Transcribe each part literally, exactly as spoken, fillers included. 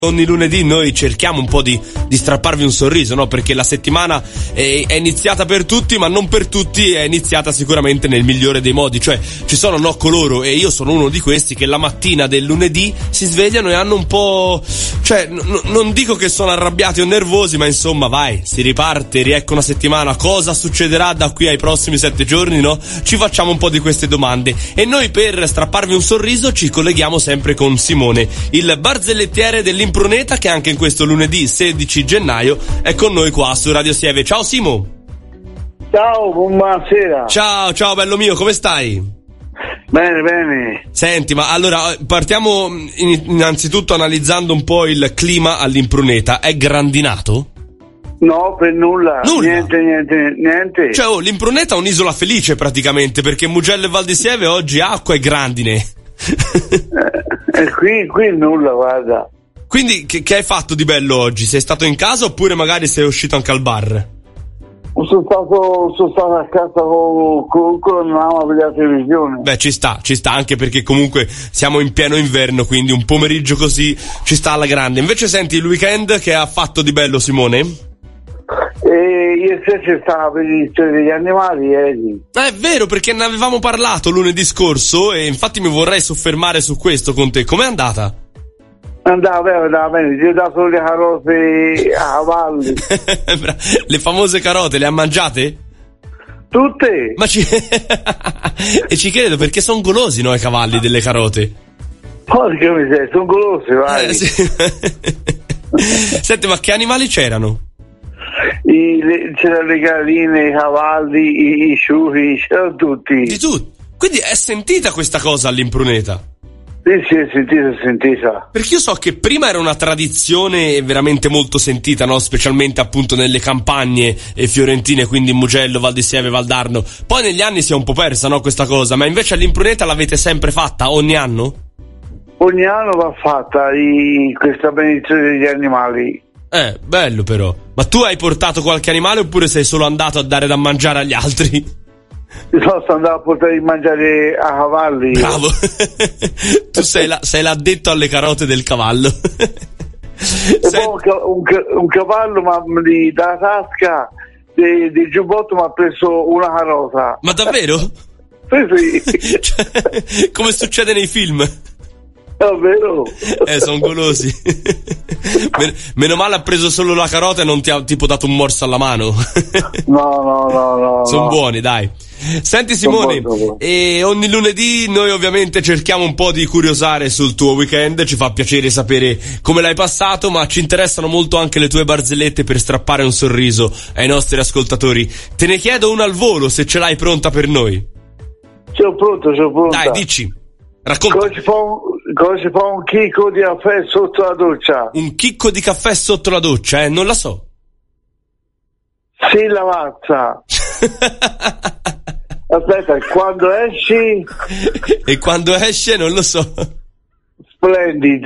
Ogni lunedì noi cerchiamo un po' di, di strapparvi un sorriso, no? Perché la settimana è, è iniziata per tutti, ma non per tutti è iniziata sicuramente nel migliore dei modi. Cioè, ci sono no coloro, e io sono uno di questi, che la mattina del lunedì si svegliano e hanno un po'... Cioè, n- non dico che sono arrabbiati o nervosi, ma insomma, vai, si riparte, riecco una settimana. Cosa succederà da qui ai prossimi sette giorni, no? Ci facciamo un po' di queste domande. E noi, per strapparvi un sorriso, ci colleghiamo sempre con Simone, il barzellettiere dell'Impruneta, che anche in questo lunedì sedici gennaio è con noi qua su Radio Sieve. Ciao Simo. Ciao, buonasera. Ciao, ciao bello mio, come stai? Bene, bene. Senti, ma allora partiamo innanzitutto analizzando un po' il clima all'Impruneta. È grandinato? No, per nulla. Nulla? Niente, niente, niente. Cioè, oh, l'Impruneta è un'isola felice praticamente, perché Mugello e Val di Sieve oggi acqua e grandine. eh, e qui, qui nulla, guarda. Quindi che, che hai fatto di bello oggi? Sei stato in casa oppure magari sei uscito anche al bar? Sono stato, sono stato a casa con, con, con la mamma per la televisione. Beh, ci sta, ci sta, anche perché comunque siamo in pieno inverno, quindi un pomeriggio così ci sta alla grande. Invece senti, il weekend che ha fatto di bello Simone? E ieri sera c'è stata la petizione degli animali, ieri. Eh, è vero, perché ne avevamo parlato lunedì scorso e infatti mi vorrei soffermare su questo con te. Com'è andata? Andava bene, andava bene, ti ho dato le carote a cavalli. Le famose carote, le ha mangiate? Tutte? Ma ci... e ci credo, perché sono golosi, no, i cavalli delle carote? Porca miseria, sono golosi, vai. Eh, sì. Senti, ma che animali c'erano? I, le, c'erano le galline, i cavalli, i, i ciuchi, c'erano tutti. Di tutto? Quindi è sentita questa cosa all'Impruneta? Sì, sì, è sentita, è sentita. Perché io so che prima era una tradizione veramente molto sentita, no? Specialmente appunto nelle campagne eh, fiorentine, quindi Mugello, Val di Sieve, Valdarno. Poi negli anni si è un po' persa, no, questa cosa, ma invece all'Impruneta l'avete sempre fatta, ogni anno? Ogni anno va fatta i, questa benedizione degli animali. Eh, bello però. Ma tu hai portato qualche animale oppure sei solo andato a dare da mangiare agli altri? No, sto andando a portare di mangiare a cavalli. Bravo. Tu sei, la, sei l'addetto alle carote del cavallo. E sei... poi un, un cavallo ma di, dalla tasca del de giubbotto mi ha preso una carota. Ma davvero? Sì, sì. Cioè, come succede nei film. Davvero? Eh, sono golosi. Men- meno male ha preso solo la carota e non ti ha tipo dato un morso alla mano. No, no, no, no. Sono no. buoni, dai. Senti Simone, e ogni lunedì noi ovviamente cerchiamo un po' di curiosare sul tuo weekend, ci fa piacere sapere come l'hai passato, ma ci interessano molto anche le tue barzellette per strappare un sorriso ai nostri ascoltatori. Te ne chiedo una al volo, se ce l'hai pronta per noi. Sono pronto, sono pronto. Dai, dici. Racconta. Cosa si fa un, cosa si fa un chicco di caffè sotto la doccia? Un chicco di caffè sotto la doccia, eh? Non la so. Si lavazza. Aspetta, quando esci? E quando esce non lo so. Splendid.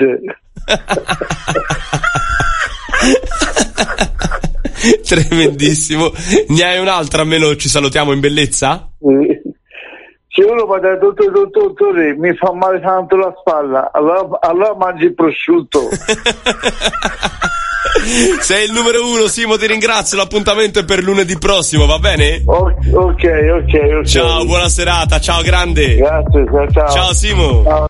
Tremendissimo. Ne hai un'altra, almeno ci salutiamo in bellezza? Se uno va dal dottore, dottore, mi fa male tanto la spalla, allora, allora mangi il prosciutto. Sei il numero uno, Simo, ti ringrazio. L'appuntamento è per lunedì prossimo, va bene? Ok, ok, ok. Ciao, buona serata, ciao grande. Grazie, ciao ciao. Ciao Simo. Ciao.